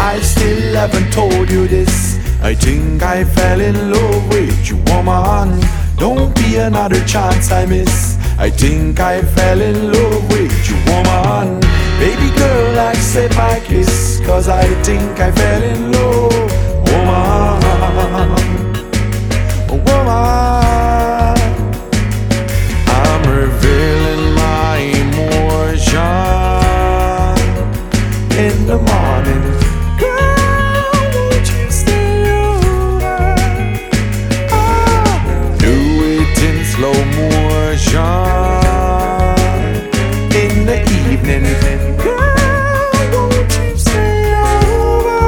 I still haven't told you this. I think I fell in love with you, woman. Don't be another chance I miss. I think I fell in love with you, woman. Baby girl, accept my kiss, 'cause I think I fell in love, woman. Woman, I'm revealing my emotion in the morning. Girl, won't you stay over? Do it in slow motion in the evening. Girl, won't you stay over?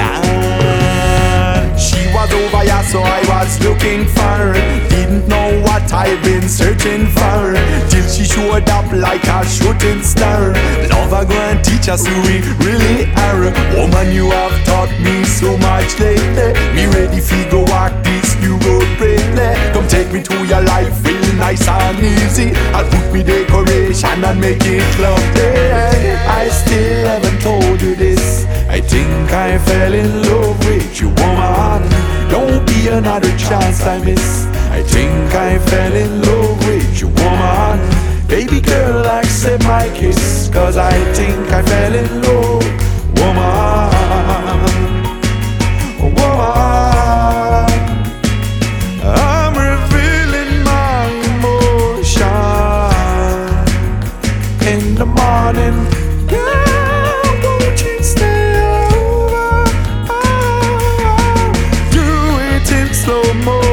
She was over, yeah, so I was looking for her. Didn't know what I've been searching for, till she showed up like a shooting star. Lover go and teach us who we really are. Woman, you have taught me so much lately. Me ready fi go walk this new road bravely. Come take me to your life real nice and easy. I'll put me decoration and make it lovely. I still haven't told you this. I think I fell in love with you, woman. Don't be another chance I miss. I think I fell in love with you, woman. Baby girl, accept my kiss, 'cause I think I fell in love, woman. Woman, I'm revealing my emotion in the morning. Girl, won't you stay over? Do it in slow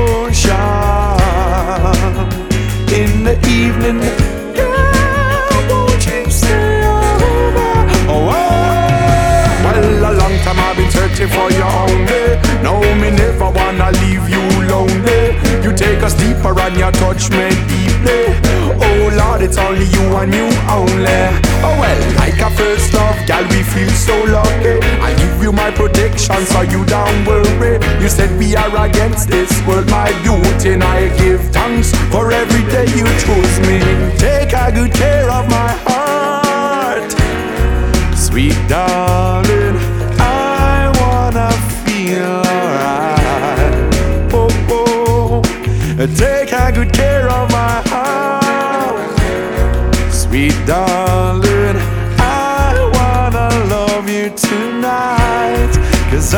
motion in the evening. Girl, won't you stay over? Oh, well, a long time I've been searching for you only. No, me never wanna leave you lonely. You take us deeper and you touch me deeply. Oh Lord, it's only you and you only. Oh well, like a first love, girl, we feel so lucky. I give you my protection so you don't worry. You said we are against this world, my beauty, and I give thanks for every day you choose me. Take a good care of my heart, sweet darling. I wanna feel alright. Oh, oh. Take a good care of my heart, sweet darling. I wanna love you tonight, 'cause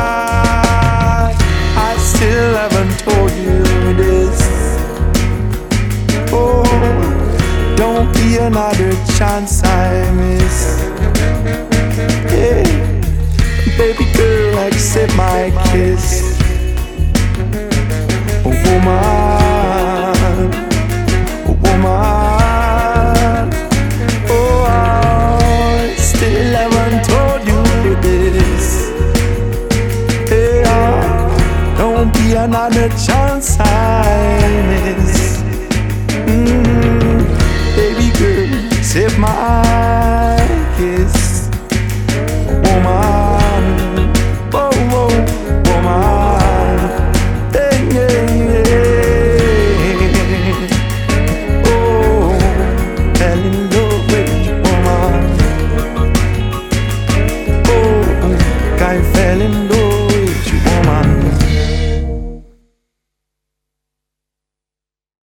I still haven't told you this. Oh, don't be another chance I miss. Yeah. Baby girl, accept my kiss, woman, woman. Oh, I still haven't told you this. Yeah, don't be another chance I miss. Baby girl, accept my kiss, woman. Oh, oh, woman. Hey, yeah, yeah. Oh, fell in love with you, woman. Oh, I fell in love.